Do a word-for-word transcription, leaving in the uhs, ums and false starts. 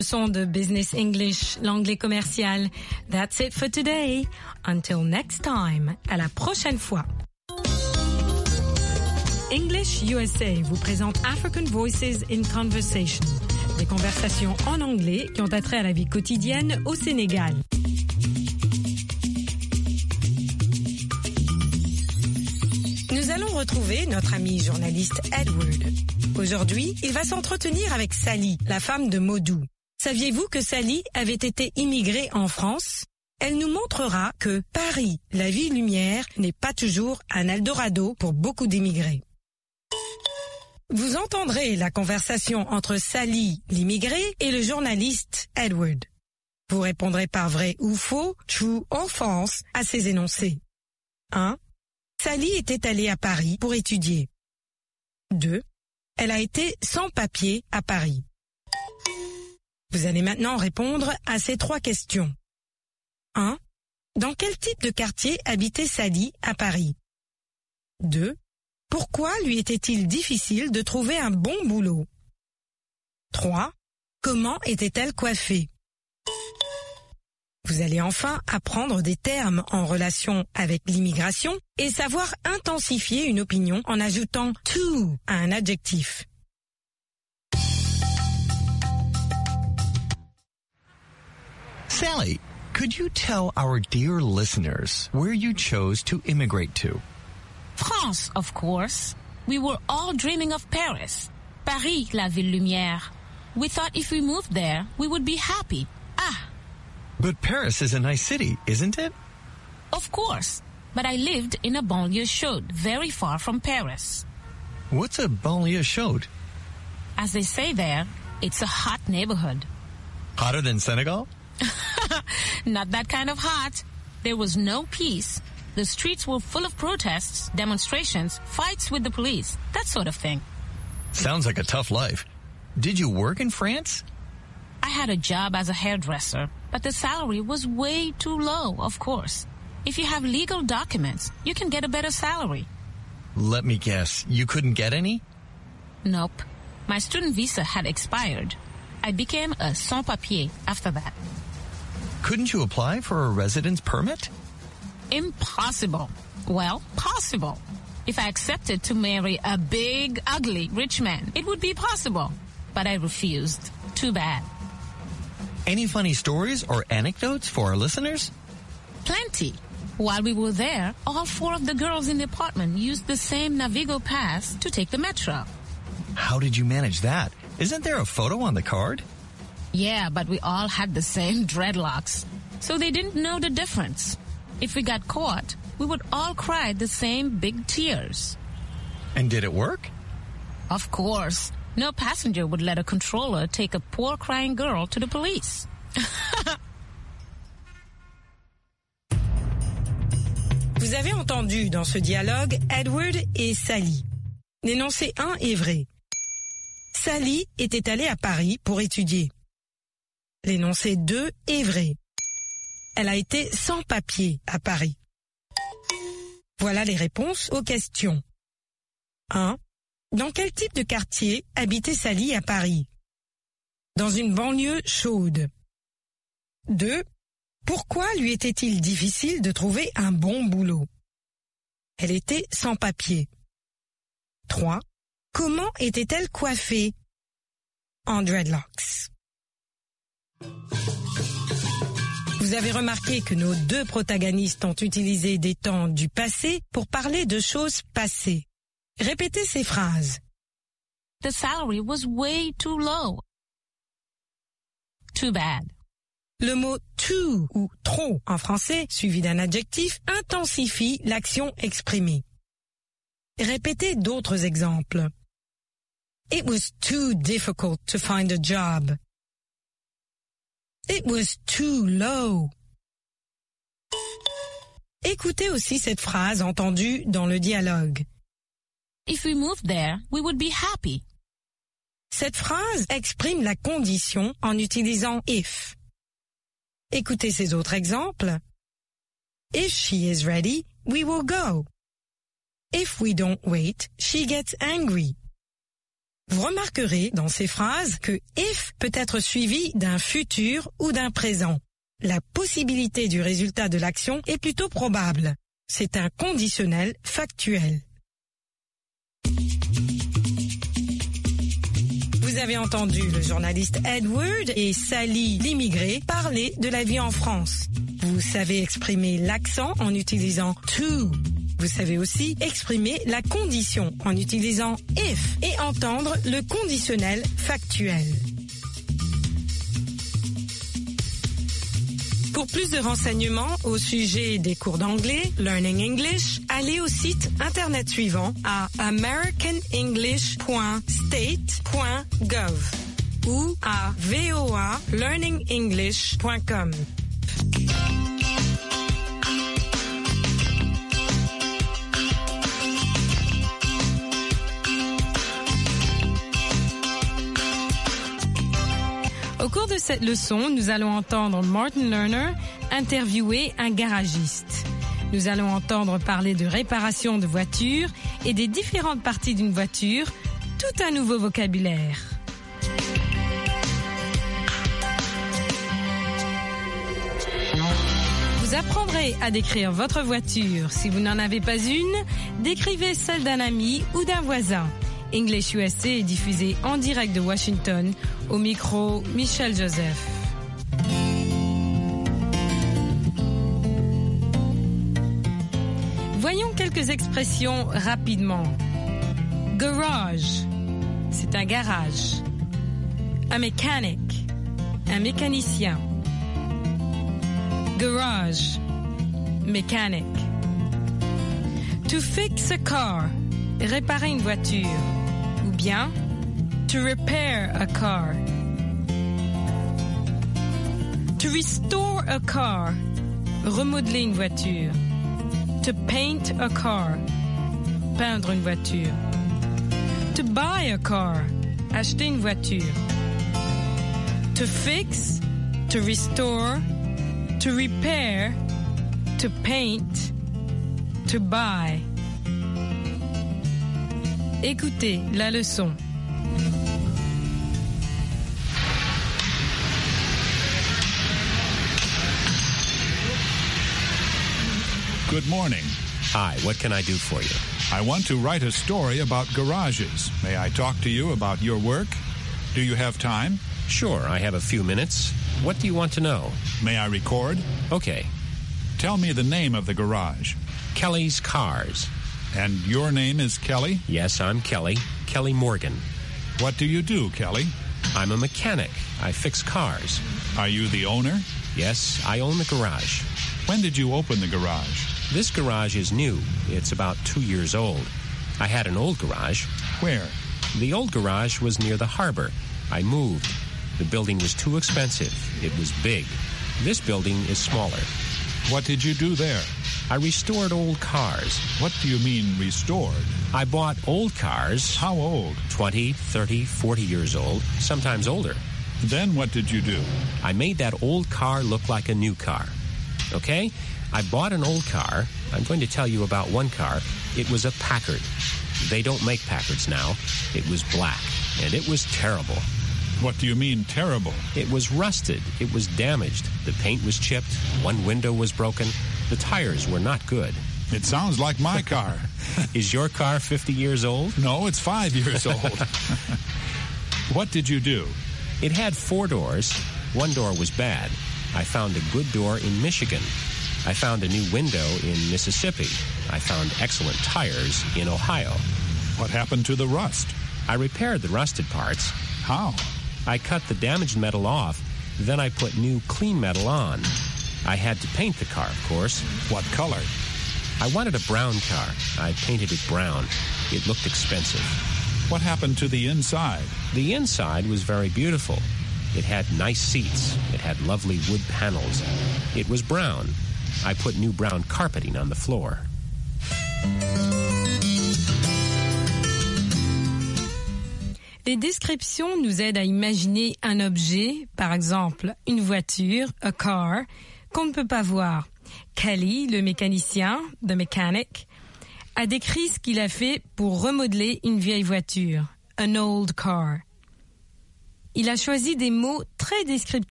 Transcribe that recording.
Leçon de Business English, l'anglais commercial. That's it for today. Until next time. À la prochaine fois. English U S A vous présente African Voices in Conversation. Des conversations en anglais qui ont attrait à la vie quotidienne au Sénégal. Nous allons retrouver notre ami journaliste Edward. Aujourd'hui, il va s'entretenir avec Sally, la femme de Modou. Saviez-vous que Sally avait été immigrée en France? Elle nous montrera que Paris, la ville lumière, n'est pas toujours un Eldorado pour beaucoup d'immigrés. Vous entendrez la conversation entre Sally, l'immigrée, et le journaliste Edward. Vous répondrez par vrai ou faux, true or false, à ces énoncés. un. Sally était allée à Paris pour étudier. deux. Elle a été sans papier à Paris. Vous allez maintenant répondre à ces trois questions. un. Dans quel type de quartier habitait Sally à Paris? deux. Pourquoi lui était-il difficile de trouver un bon boulot? trois. Comment était-elle coiffée? Vous allez enfin apprendre des termes en relation avec l'immigration et savoir intensifier une opinion en ajoutant to à un adjectif. Sally, could you tell our dear listeners where you chose to immigrate to? France, of course. We were all dreaming of Paris. Paris, la ville lumière. We thought if we moved there, we would be happy. Ah. But Paris is a nice city, isn't it? Of course. But I lived in a banlieue chaude, very far from Paris. What's a banlieue chaude? As they say there, it's a hot neighborhood. Hotter than Senegal? Not that kind of hot. There was no peace. The streets were full of protests, demonstrations, fights with the police, that sort of thing. Sounds like a tough life. Did you work in France? I had a job as a hairdresser, but the salary was way too low, of course. If you have legal documents, you can get a better salary. Let me guess, you couldn't get any? Nope. My student visa had expired. I became a sans-papier after that. Couldn't you apply for a residence permit? Impossible. Well, possible. If I accepted to marry a big, ugly, rich man, it would be possible. But I refused. Too bad. Any funny stories or anecdotes for our listeners? Plenty. While we were there, all four of the girls in the apartment used the same Navigo pass to take the metro. How did you manage that? Isn't there a photo on the card? Yeah, but we all had the same dreadlocks. So they didn't know the difference. If we got caught, we would all cry the same big tears. And did it work? Of course. No passenger would let a controller take a poor crying girl to the police. Vous avez entendu dans ce dialogue Edward et Sally. L'énoncé un est vrai. Sally était allée à Paris pour étudier. L'énoncé deux est vrai. Elle a été sans papier à Paris. Voilà les réponses aux questions. un. Dans quel type de quartier habitait Sally à Paris? Dans une banlieue chaude. deux. Pourquoi lui était-il difficile de trouver un bon boulot? Elle était sans papier. trois. Comment était-elle coiffée? En dreadlocks. Vous avez remarqué que nos deux protagonistes ont utilisé des temps du passé pour parler de choses passées. Répétez ces phrases. The salary was way too low. Too bad. Le mot too ou trop en français, suivi d'un adjectif, intensifie l'action exprimée. Répétez d'autres exemples. It was too difficult to find a job. It was too low. Écoutez aussi cette phrase entendue dans le dialogue. If we moved there, we would be happy. Cette phrase exprime la condition en utilisant if. Écoutez ces autres exemples. If she is ready, we will go. If we don't wait, she gets angry. Vous remarquerez dans ces phrases que if peut être suivi d'un futur ou d'un présent. La possibilité du résultat de l'action est plutôt probable. C'est un conditionnel factuel. Vous avez entendu le journaliste Edward et Sally l'immigré parler de la vie en France. Vous savez exprimer l'accent en utilisant to. Vous savez aussi exprimer la condition en utilisant if et entendre le conditionnel factuel. Pour plus de renseignements au sujet des cours d'anglais, Learning English, allez au site internet suivant à american english point state point gov ou à v o a learning english point com. Au cours de cette leçon, nous allons entendre Martin Lerner interviewer un garagiste. Nous allons entendre parler de réparation de voitures et des différentes parties d'une voiture, tout un nouveau vocabulaire. Vous apprendrez à décrire votre voiture. Si vous n'en avez pas une, décrivez celle d'un ami ou d'un voisin. English U S A est diffusé en direct de Washington, au micro Michel Joseph. Voyons quelques expressions rapidement. Garage, c'est un garage. A mechanic, un mécanicien. Garage, mécanique. To fix a car, réparer une voiture. Ou bien, to repair a car. To restore a car, remodeler une voiture. To paint a car, peindre une voiture. To buy a car, acheter une voiture. To fix, to restore, to repair, to paint, to buy. Écoutez la leçon. Good morning. Hi, what can I do for you? I want to write a story about garages. May I talk to you about your work? Do you have time? Sure, I have a few minutes. What do you want to know? May I record? Okay. Tell me the name of the garage. Kelly's Cars. And your name is Kelly? Yes, I'm Kelly. Kelly Morgan. What do you do, Kelly? I'm a mechanic. I fix cars. Are you the owner? Yes, I own the garage. When did you open the garage? This garage is new. It's about two years old. I had an old garage. Where? The old garage was near the harbor. I moved. The building was too expensive. It was big. This building is smaller. What did you do there? I restored old cars. What do you mean, restored? I bought old cars. How old? twenty, thirty, forty years old, sometimes older. Then what did you do? I made that old car look like a new car. Okay? I bought an old car. I'm going to tell you about one car. It was a Packard. They don't make Packards now. It was black, and it was terrible. What do you mean, terrible? It was rusted. It was damaged. The paint was chipped. One window was broken. The tires were not good. It sounds like my car. Is your car fifty years old? No, it's five years old. What did you do? It had four doors. One door was bad. I found a good door in Michigan. I found a new window in Mississippi. I found excellent tires in Ohio. What happened to the rust? I repaired the rusted parts. How? I cut the damaged metal off. Then I put new clean metal on. I had to paint the car, of course. What color? I wanted a brown car. I painted it brown. It looked expensive. What happened to the inside? The inside was very beautiful. It had nice seats. It had lovely wood panels. It was brown. I put new brown carpeting on the floor. Les descriptions nous aident à imaginer un objet, par exemple une voiture, a car, qu'on ne peut pas voir. Kelly, le mécanicien, the mechanic, a décrit ce qu'il a fait pour remodeler une vieille voiture, an old car. Il a choisi des mots très descriptifs